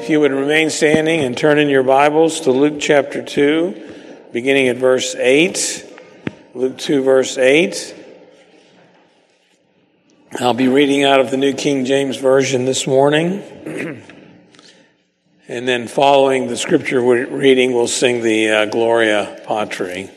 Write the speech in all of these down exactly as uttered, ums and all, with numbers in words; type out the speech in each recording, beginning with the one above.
if you would remain standing and turn in your Bibles to Luke chapter two, beginning at verse eight. Luke two, verse eight. I'll be reading out of the New King James Version this morning. And then following the scripture reading, we'll sing the uh, Gloria Patri.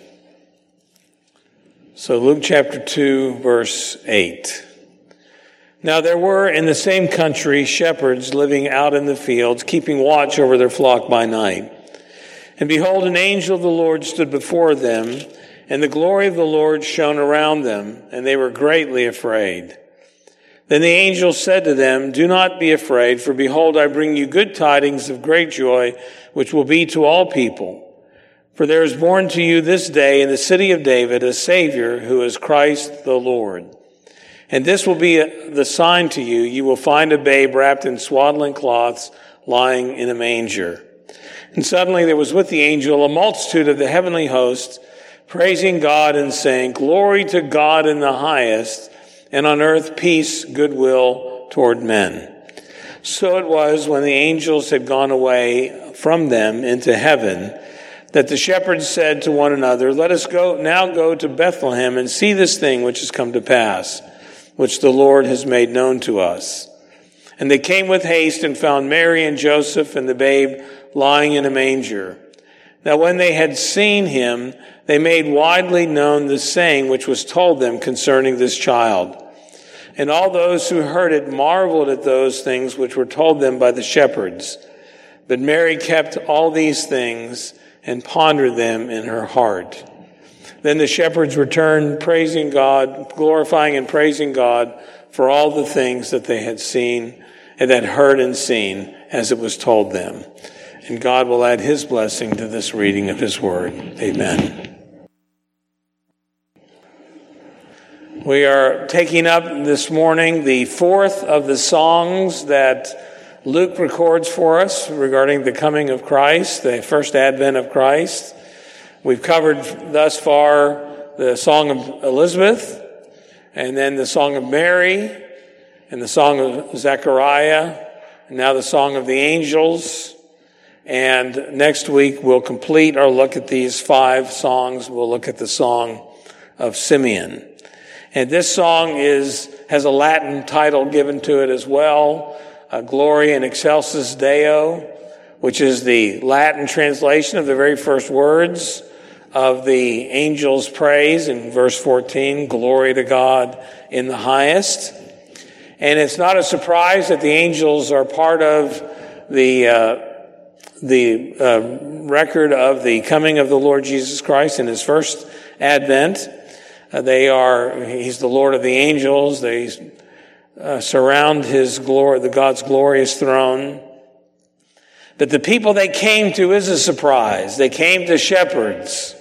So Luke chapter two, verse eight. Now there were in the same country shepherds living out in the fields, keeping watch over their flock by night. And behold, an angel of the Lord stood before them, and the glory of the Lord shone around them, and they were greatly afraid. Then the angel said to them, "Do not be afraid, for behold, I bring you good tidings of great joy, which will be to all people. For there is born to you this day in the city of David a Savior, who is Christ the Lord. And this will be the sign to you. You will find a babe wrapped in swaddling cloths, lying in a manger." And suddenly there was with the angel a multitude of the heavenly host, praising God and saying, "Glory to God in the highest, and on earth peace, goodwill toward men." So it was when the angels had gone away from them into heaven, that the shepherds said to one another, "Let us go now go to Bethlehem and see this thing which has come to pass, which the Lord has made known to us." And they came with haste and found Mary and Joseph and the babe lying in a manger. Now when they had seen him, they made widely known the saying which was told them concerning this child. And all those who heard it marveled at those things which were told them by the shepherds. But Mary kept all these things and pondered them in her heart. Then the shepherds returned, praising God, glorifying and praising God for all the things that they had seen and that heard and seen as it was told them. And God will add his blessing to this reading of his word. Amen. We are taking up this morning the fourth of the songs that Luke records for us regarding the coming of Christ, the first advent of Christ. We've covered thus far the Song of Elizabeth, and then the Song of Mary, and the Song of Zechariah, and now the Song of the Angels. And next week we'll complete our look at these five songs. We'll look at the Song of Simeon. And this song is has a Latin title given to it as well, uh, Gloria in Excelsis Deo, which is the Latin translation of the very first words of the angel's praise in verse fourteen, "Glory to God in the highest." And it's not a surprise that the angels are part of the uh, the uh, record of the coming of the Lord Jesus Christ in his first advent. Uh, they are, he's the Lord of the angels. They uh, surround his glory, the God's glorious throne. But the people they came to is a surprise. They came to shepherds.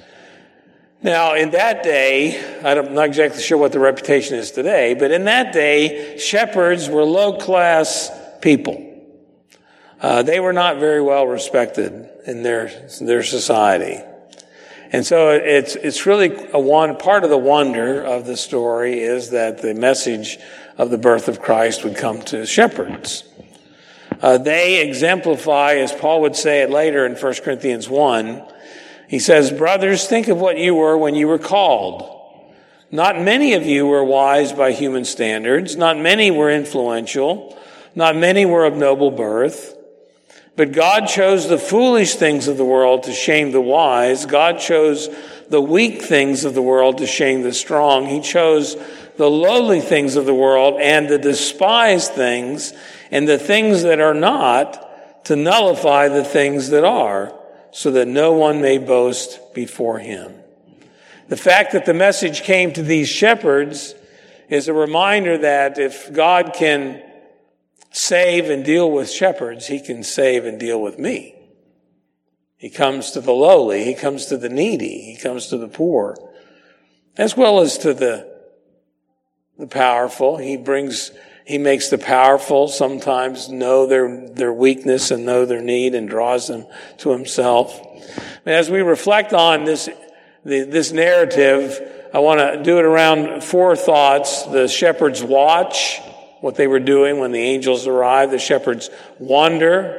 Now, in that day, I'm not exactly sure what the reputation is today, but in that day, shepherds were low-class people. Uh, they were not very well respected in their their society. And so it's it's really a one part of the wonder of the story is that the message of the birth of Christ would come to shepherds. Uh, they exemplify, as Paul would say it later in First Corinthians one, he says, "Brothers, think of what you were when you were called. Not many of you were wise by human standards. Not many were influential. Not many were of noble birth. But God chose the foolish things of the world to shame the wise. God chose the weak things of the world to shame the strong. He chose the lowly things of the world and the despised things and the things that are not to nullify the things that are, so that no one may boast before him." The fact that the message came to these shepherds is a reminder that if God can save and deal with shepherds, he can save and deal with me. He comes to the lowly, he comes to the needy, he comes to the poor, as well as to the the powerful. He brings, he makes the powerful sometimes know their their weakness and know their need and draws them to himself. And as we reflect on this the, this narrative, I want to do it around four thoughts: the shepherd's watch, what they were doing when the angels arrived; the shepherd's wonder;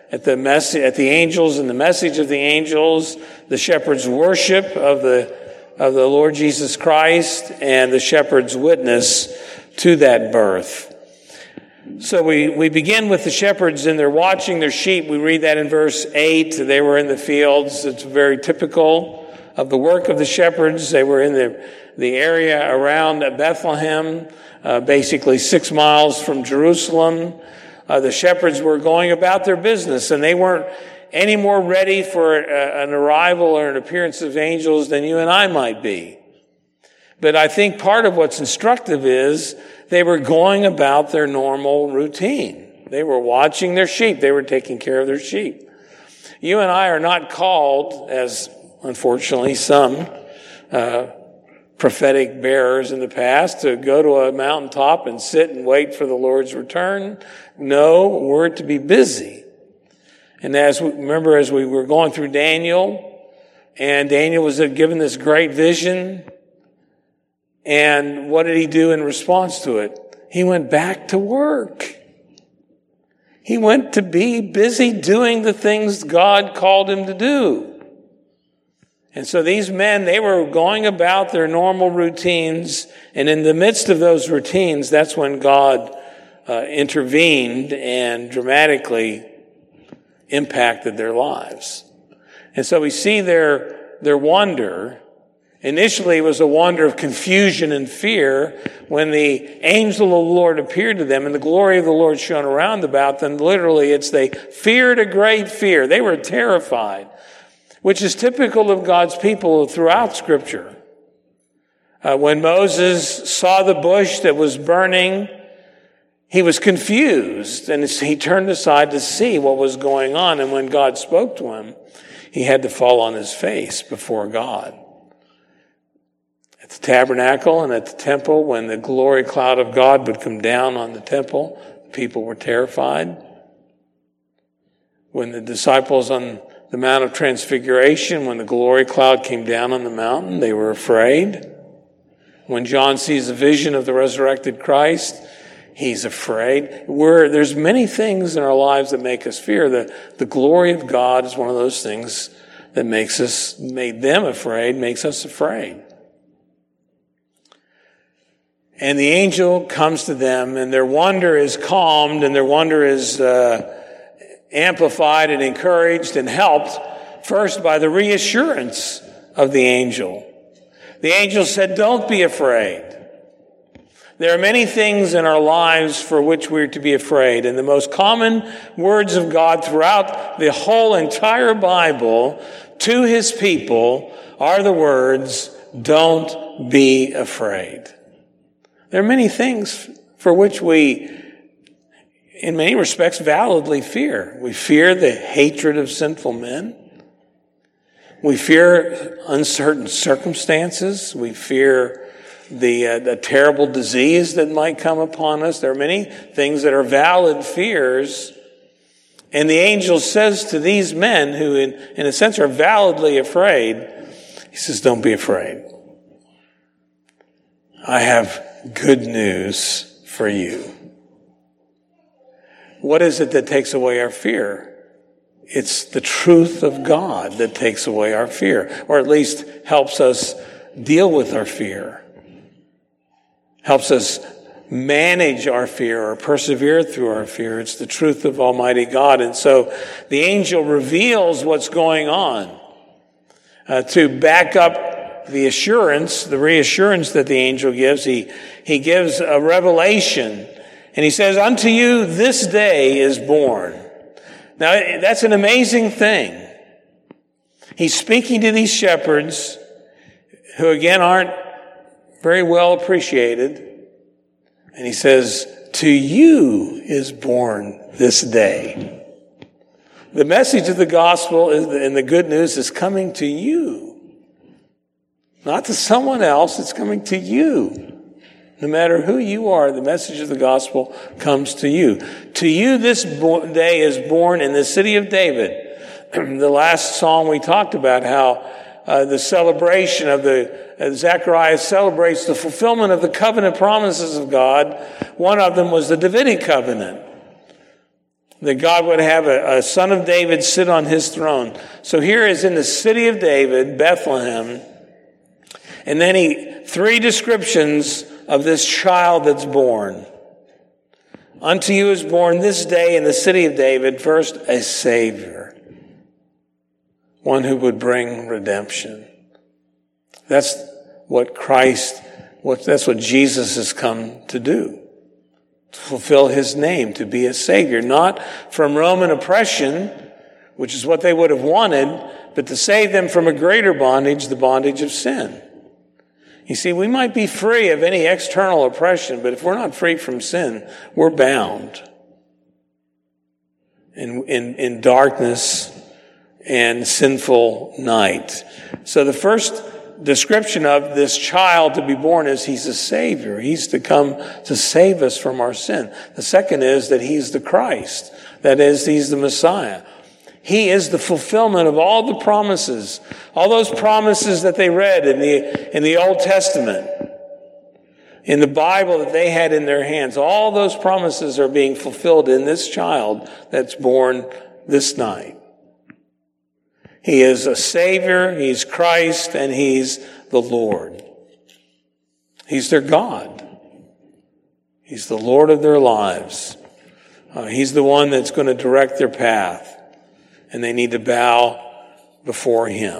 at the mess- at the angels and the message of the angels, the shepherds' worship of the of the Lord Jesus Christ, and the shepherds' witness to that birth. So we, we begin with the shepherds, and they're watching their sheep. We read that in verse eight. They were in the fields. It's very typical of the work of the shepherds. They were in the, the area around Bethlehem, uh, basically six miles from Jerusalem. Uh, the shepherds were going about their business, and they weren't any more ready for a, an arrival or an appearance of angels than you and I might be. But I think part of what's instructive is they were going about their normal routine. They were watching their sheep. They were taking care of their sheep. You and I are not called, as unfortunately some uh, prophetic bearers in the past, to go to a mountaintop and sit and wait for the Lord's return. No, we're to be busy. And as we, remember, as we were going through Daniel, and Daniel was given this great vision, and what did he do in response to it? He went back to work. He went to be busy doing the things God called him to do. And so these men, they were going about their normal routines, and in the midst of those routines, that's when God uh, intervened and dramatically impacted their lives. And so we see their, their wonder. Initially, it was a wonder of confusion and fear when the angel of the Lord appeared to them and the glory of the Lord shone around about them. Literally, it's they feared a great fear. They were terrified, which is typical of God's people throughout Scripture. Uh, when Moses saw the bush that was burning, he was confused, and he turned aside to see what was going on. And when God spoke to him, he had to fall on his face before God. At the tabernacle and at the temple, when the glory cloud of God would come down on the temple, people were terrified. When the disciples on the Mount of Transfiguration, when the glory cloud came down on the mountain, they were afraid. When John sees a vision of the resurrected Christ, he's afraid. We're, there's many things in our lives that make us fear. The, the glory of God is one of those things that makes us, made them afraid, makes us afraid. And the angel comes to them, and their wonder is calmed, and their wonder is uh, amplified and encouraged and helped, first by the reassurance of the angel. The angel said, "Don't be afraid." There are many things in our lives for which we're to be afraid, and the most common words of God throughout the whole entire Bible to his people are the words, "Don't be afraid." There are many things for which we, in many respects, validly fear. We fear the hatred of sinful men. We fear uncertain circumstances. We fear the, uh, the terrible disease that might come upon us. There are many things that are valid fears. And the angel says to these men who, in, in a sense, are validly afraid, he says, "Don't be afraid. I have good news for you." What is it that takes away our fear? It's the truth of God that takes away our fear, or at least helps us deal with our fear, helps us manage our fear or persevere through our fear. It's the truth of Almighty God. And so the angel reveals what's going on uh, to back up the assurance, the reassurance that the angel gives. He, he gives a revelation, and he says, "Unto you this day is born." Now, that's an amazing thing. He's speaking to these shepherds who, again, aren't very well appreciated. And he says, "To you is born this day." The message of the gospel and the good news is coming to you. Not to someone else, it's coming to you. No matter who you are, the message of the gospel comes to you. To you this day is born in the city of David. The last song we talked about how uh, the celebration of the, uh, Zechariah celebrates the fulfillment of the covenant promises of God. One of them was the Davidic covenant. that God would have a, a son of David sit on his throne. So here is in the city of David, Bethlehem, and then he, three descriptions of this child that's born. Unto you is born this day in the city of David, first, a Savior, one who would bring redemption. That's what Christ, what, that's what Jesus has come to do. To fulfill his name, to be a Savior, not from Roman oppression, which is what they would have wanted, but to save them from a greater bondage, the bondage of sin. You see, we might be free of any external oppression, but if we're not free from sin, we're bound in, in, in darkness and sinful night. So the first description of this child to be born is he's a Savior. He's to come to save us from our sin. The second is that he's the Christ. That is, he's the Messiah. He is the fulfillment of all the promises, all those promises that they read in the, in the Old Testament, in the Bible that they had in their hands. All those promises are being fulfilled in this child that's born this night. He is a Savior, he's Christ, and he's the Lord. He's their God. He's the Lord of their lives. Uh, he's the one that's going to direct their path. And they need to bow before him.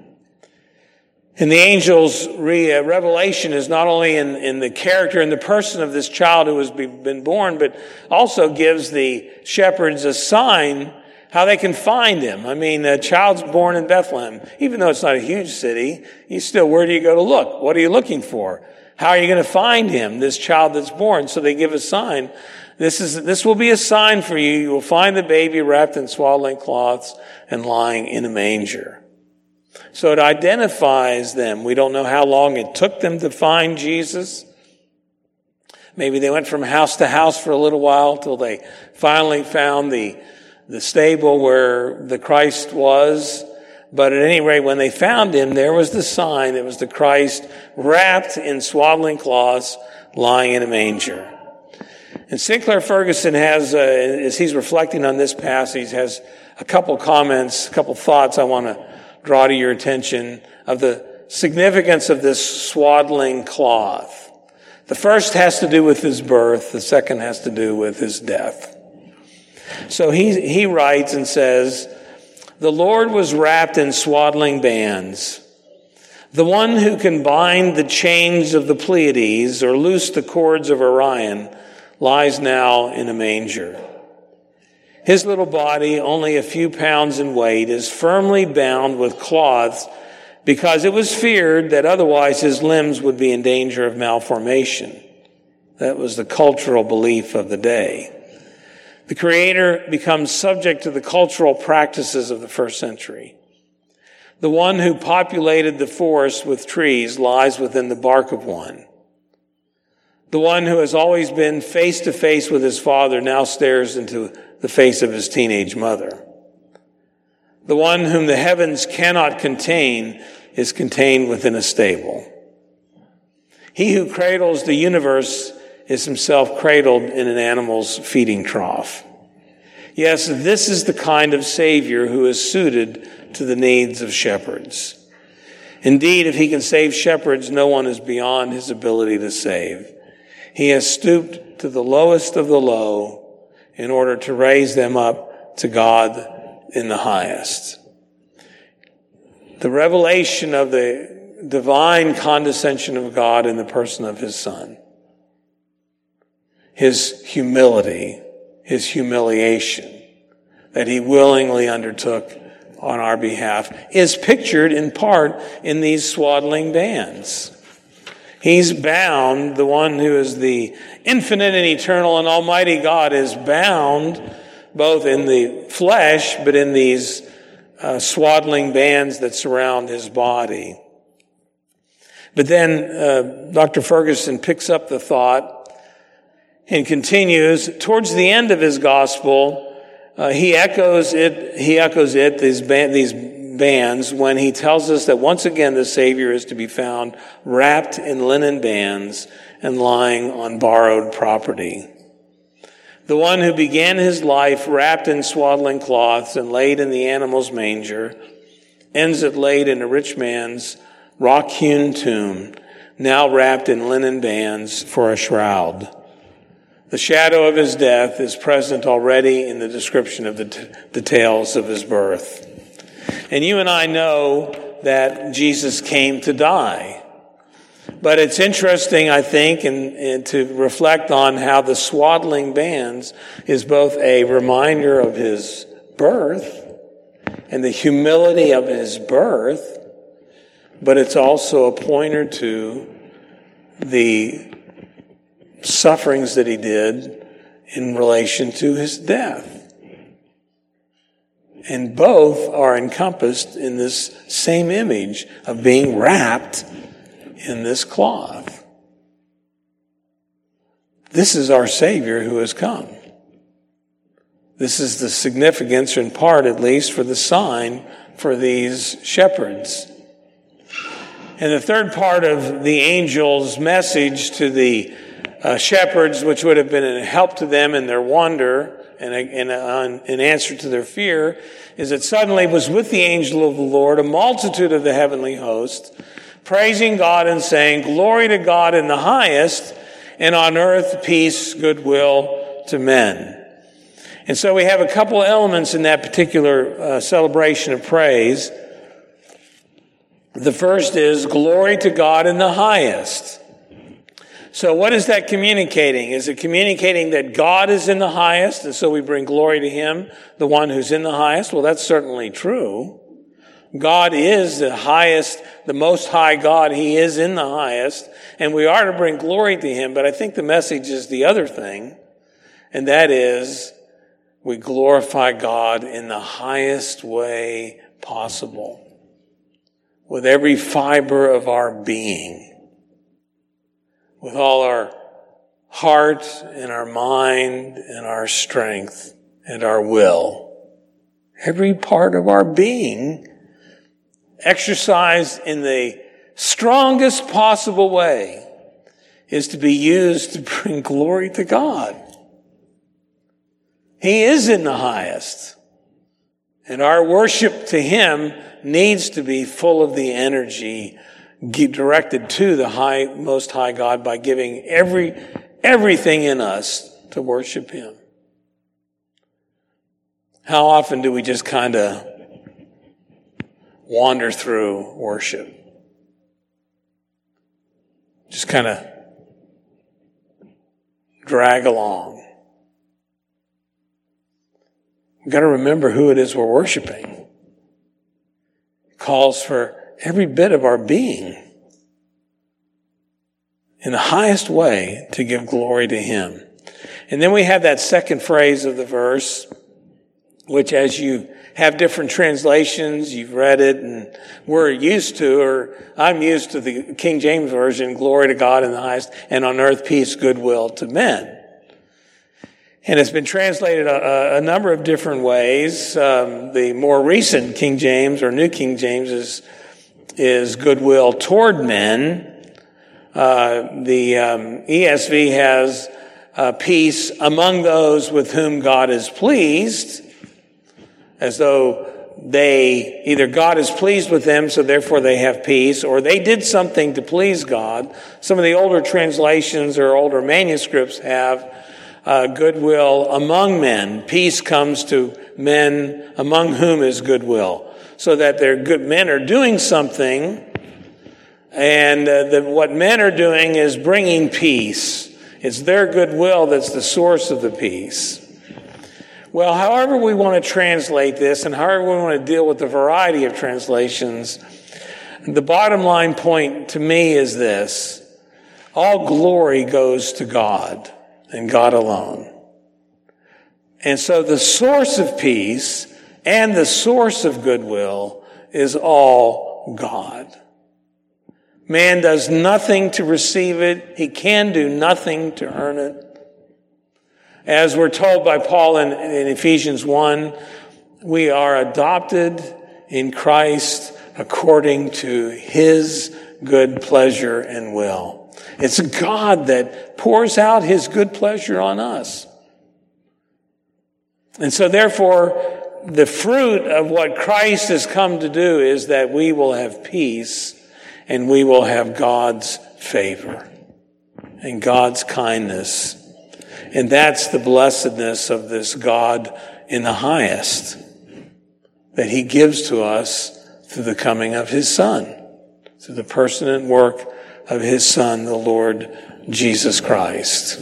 And the angel's re- uh, revelation is not only in, in the character and the person of this child who has be, been born, but also gives the shepherds a sign how they can find him. I mean, a child's born in Bethlehem. Even though it's not a huge city, you still, where do you go to look? What are you looking for? How are you going to find him, this child that's born? So they give a sign. This is, this will be a sign for you. You will find the baby wrapped in swaddling cloths and lying in a manger. So it identifies them. We don't know how long it took them to find Jesus. Maybe they went from house to house for a little while till they finally found the the stable where the Christ was. But at any rate, when they found him, there was the sign. It was the Christ wrapped in swaddling cloths, lying in a manger. And Sinclair Ferguson has, uh, as he's reflecting on this passage, has a couple comments, a couple thoughts I want to draw to your attention of the significance of this swaddling cloth. The first has to do with his birth. The second has to do with his death. So he, he writes and says, the Lord was wrapped in swaddling bands. The one who can bind the chains of the Pleiades or loose the cords of Orion lies now in a manger. His little body, only a few pounds in weight, is firmly bound with cloths because it was feared that otherwise his limbs would be in danger of malformation. That was the cultural belief of the day. The Creator becomes subject to the cultural practices of the first century. The one who populated the forest with trees lies within the bark of one. The one who has always been face to face with his father now stares into the face of his teenage mother. The one whom the heavens cannot contain is contained within a stable. He who cradles the universe is himself cradled in an animal's feeding trough. Yes, this is the kind of Savior who is suited to the needs of shepherds. Indeed, if he can save shepherds, no one is beyond his ability to save. He has stooped to the lowest of the low in order to raise them up to God in the highest. The revelation of the divine condescension of God in the person of his Son. His humility, his humiliation that he willingly undertook on our behalf is pictured in part in these swaddling bands. He's bound, the one who is the infinite and eternal and almighty God is bound both in the flesh but in these uh, swaddling bands that surround his body. But then uh, Doctor Ferguson picks up the thought and continues, towards the end of his gospel, uh, he echoes it, he echoes it, these, band, these bands, when he tells us that once again the Savior is to be found wrapped in linen bands and lying on borrowed property. The one who began his life wrapped in swaddling cloths and laid in the animal's manger, ends it laid in a rich man's rock-hewn tomb, now wrapped in linen bands for a shroud. The shadow of his death is present already in the description of the t- details of his birth. And you and I know that Jesus came to die. But it's interesting, I think, and, and to reflect on how the swaddling bands is both a reminder of his birth and the humility of his birth, but it's also a pointer to the sufferings that he did in relation to his death. And both are encompassed in this same image of being wrapped in this cloth. This is our Savior who has come. This is the significance, in part at least, for the sign for these shepherds. And the third part of the angel's message to the uh, shepherds, which would have been a help to them in their wonder and in an answer to their fear, is that suddenly was with the angel of the Lord a multitude of the heavenly host, praising God and saying, "Glory to God in the highest, and on earth peace, goodwill to men." And so we have a couple elements in that particular uh, celebration of praise. The first is glory to God in the highest. So what is that communicating? Is it communicating that God is in the highest, and so we bring glory to him, the one who's in the highest? Well, that's certainly true. God is the highest, the most high God. He is in the highest, and we are to bring glory to him. But I think the message is the other thing, and that is we glorify God in the highest way possible, with every fiber of our being, with all our heart and our mind and our strength and our will. Every part of our being exercised in the strongest possible way is to be used to bring glory to God. He is in the highest. And our worship to him needs to be full of the energy directed to the high, most high God by giving every, everything in us to worship him. How often do we just kind of wander through worship? Just kind of drag along. We've got to remember who it is we're worshiping. It calls for every bit of our being in the highest way to give glory to him. And then we have that second phrase of the verse, which as you have different translations, you've read it, and we're used to, or I'm used to the King James Version, glory to God in the highest, and on earth peace, goodwill to men. And it's been translated a, a number of different ways. Um, the more recent King James, or New King James, is, is goodwill toward men. Uh, the um, E S V has uh, peace among those with whom God is pleased, as though they, either God is pleased with them, so therefore they have peace, or they did something to please God. Some of the older translations or older manuscripts have uh, goodwill among men. Peace comes to men among whom is goodwill, so that their good men are doing something, and uh, that what men are doing is bringing peace. It's their goodwill that's the source of the peace. Well, however we want to translate this, and however we want to deal with the variety of translations, the bottom line point to me is this: all glory goes to God and God alone. And so the source of peace and the source of goodwill is all God. Man does nothing to receive it. He can do nothing to earn it. As we're told by Paul in, in Ephesians one, we are adopted in Christ according to his good pleasure and will. It's God that pours out his good pleasure on us. And so therefore, the fruit of what Christ has come to do is that we will have peace and we will have God's favor and God's kindness. And that's the blessedness of this God in the highest, that he gives to us through the coming of his Son, through the person and work of his Son, the Lord Jesus Christ.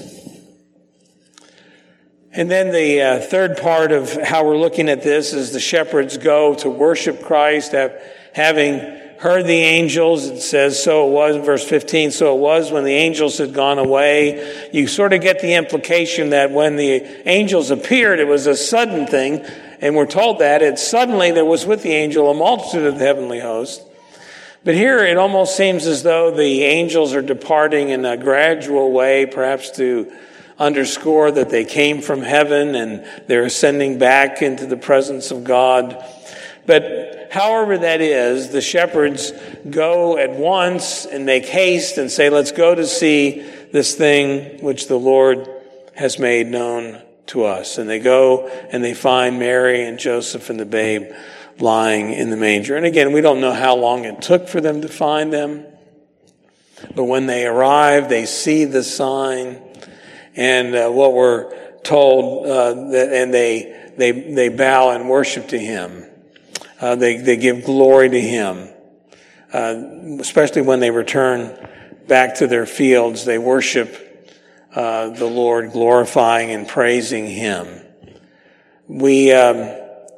And then the uh, third part of how we're looking at this is the shepherds go to worship Christ, have, having heard the angels. It says, so it was, in verse fifteen, so it was when the angels had gone away. You sort of get the implication that when the angels appeared, it was a sudden thing. And we're told that it suddenly there was with the angel a multitude of the heavenly host. But here it almost seems as though the angels are departing in a gradual way, perhaps to underscore that they came from heaven and they're ascending back into the presence of God. But however that is, the shepherds go at once and make haste and say, let's go to see this thing which the Lord has made known to us. And they go and they find Mary and Joseph and the babe lying in the manger. And again, we don't know how long it took for them to find them. But when they arrive, they see the sign. And uh, what we're told, uh, that, and they they they bow and worship to him. Uh, they they give glory to him, uh, especially when they return back to their fields. They worship uh, the Lord, glorifying and praising him. We um,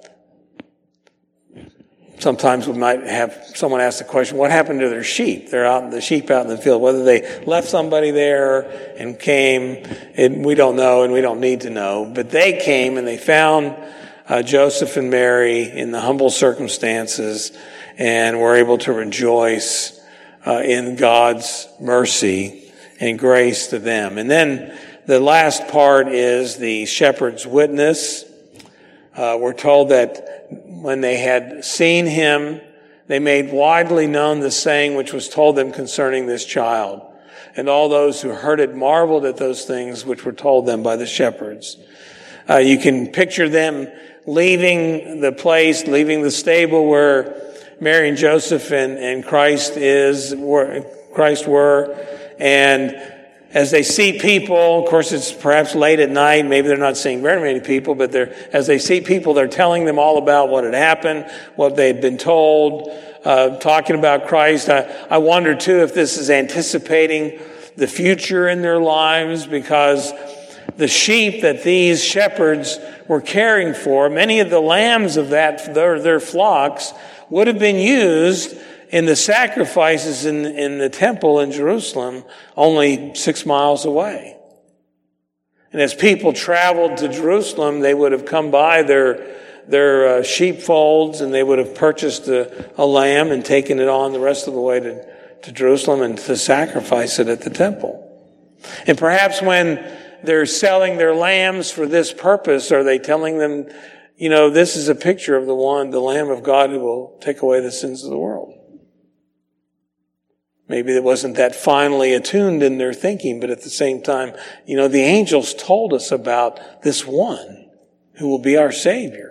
sometimes we might have someone ask the question, "What happened to their sheep?" They're out, the sheep out in the field. Whether they left somebody there and came, it, we don't know, and we don't need to know. But they came and they found Uh, Joseph and Mary in the humble circumstances, and were able to rejoice uh, in God's mercy and grace to them. And then the last part is the shepherd's witness. Uh, we're told that when they had seen him, they made widely known the saying which was told them concerning this child. And all those who heard it marveled at those things which were told them by the shepherds. Uh, you can picture them leaving the place, leaving the stable where Mary and Joseph and, and Christ is, were, Christ were, and as they see people, of course it's perhaps late at night, maybe they're not seeing very many people, but they're, as they see people, they're telling them all about what had happened, what they had been told, uh, talking about Christ. I, I wonder too if this is anticipating the future in their lives, because the sheep that these shepherds were caring for, many of the lambs of that their, their flocks would have been used in the sacrifices in, in the temple in Jerusalem, only six miles away. And as people traveled to Jerusalem, they would have come by their their uh, sheepfolds, and they would have purchased a, a lamb and taken it on the rest of the way to, to Jerusalem and to sacrifice it at the temple. And perhaps when they're selling their lambs for this purpose, are they telling them, you know, this is a picture of the one, the Lamb of God who will take away the sins of the world? Maybe it wasn't that finely attuned in their thinking, but at the same time, you know, the angels told us about this one who will be our Savior.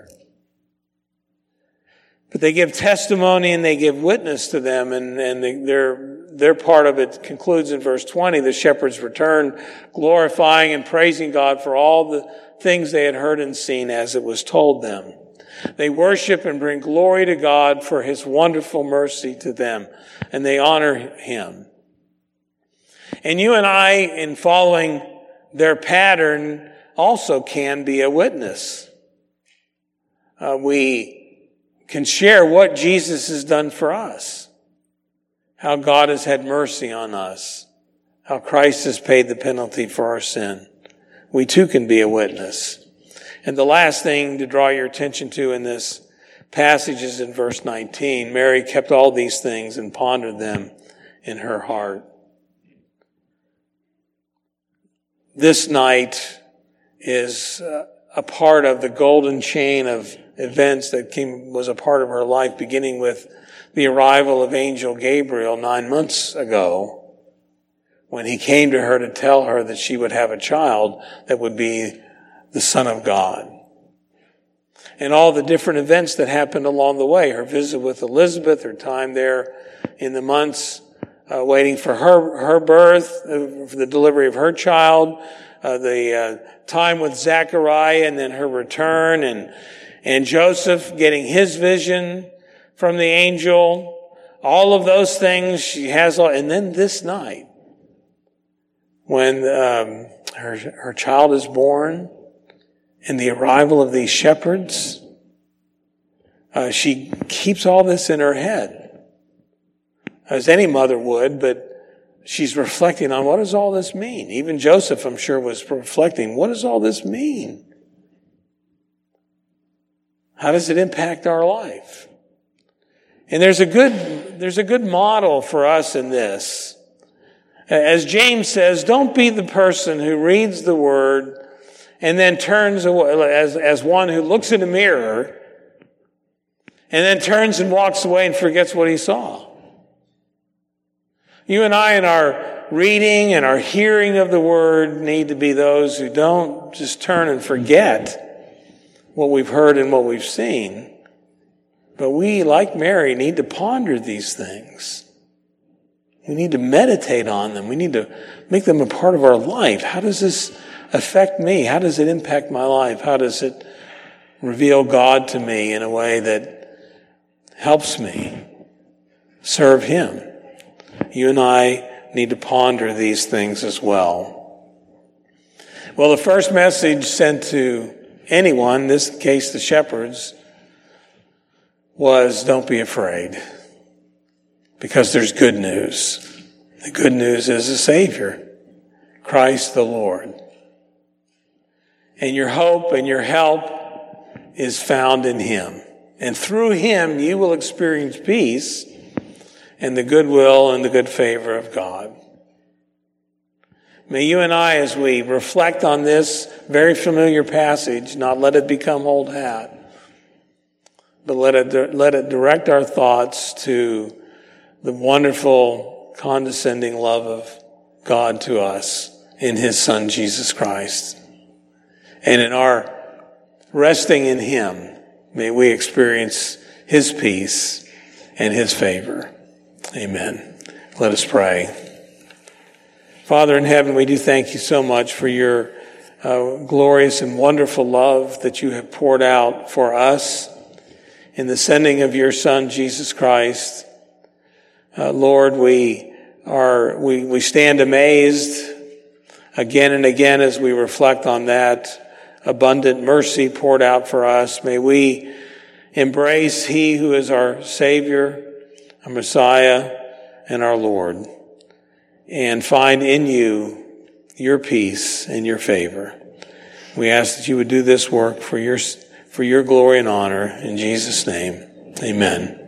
But they give testimony and they give witness to them, and, and they, their their part of it concludes in verse twenty. The shepherds returned, glorifying and praising God for all the things they had heard and seen as it was told them. They worship and bring glory to God for his wonderful mercy to them, and they honor him. And you and I, in following their pattern, also can be a witness. Uh, we can share what Jesus has done for us, how God has had mercy on us, how Christ has paid the penalty for our sin. We too can be a witness. And the last thing to draw your attention to in this passage is in verse nineteen. Mary kept all these things and pondered them in her heart. This night is a part of the golden chain of events that came, was a part of her life, beginning with the arrival of Angel Gabriel nine months ago, when he came to her to tell her that she would have a child that would be the Son of God. and all the different events that happened along the way. Her visit with Elizabeth, her time there in the months uh, waiting for her her birth, uh, for the delivery of her child, uh, the uh, time with Zechariah, and then her return, and and Joseph getting his vision from the angel. All of those things she has, all, and then this night, when um, her her child is born, and the arrival of these shepherds, uh, she keeps all this in her head, as any mother would, but she's reflecting on, what does all this mean? Even Joseph, I'm sure, was reflecting, what does all this mean? How does it impact our life? And there's a good, there's a good model for us in this. As James says, don't be the person who reads the word and then turns away, as, as one who looks in a mirror and then turns and walks away and forgets what he saw. You and I, in our reading and our hearing of the word, need to be those who don't just turn and forget what we've heard and what we've seen. But we, like Mary, need to ponder these things. We need to meditate on them. We need to make them a part of our life. How does this affect me? How does it impact my life? How does it reveal God to me in a way that helps me serve Him? You and I need to ponder these things as well. Well, the first message sent to anyone, in this case the shepherds, was, don't be afraid, because there's good news. The good news is a Savior, Christ the Lord. And your hope and your help is found in Him. And through Him, you will experience peace and the goodwill and the good favor of God. May you and I, as we reflect on this very familiar passage, not let it become old hat, but let it, let it direct our thoughts to the wonderful, condescending love of God to us in His Son, Jesus Christ. And in our resting in Him, may we experience His peace and His favor. Amen. Let us pray. Father in heaven, we do thank you so much for your uh, glorious and wonderful love that you have poured out for us in the sending of your Son, Jesus Christ. Uh, Lord, we are, we, we stand amazed again and again as we reflect on that abundant mercy poured out for us. May we embrace He who is our Savior, our Messiah, and our Lord, and find in you your peace and your favor. We ask that you would do this work for your, for your glory and honor. In Jesus' name, amen.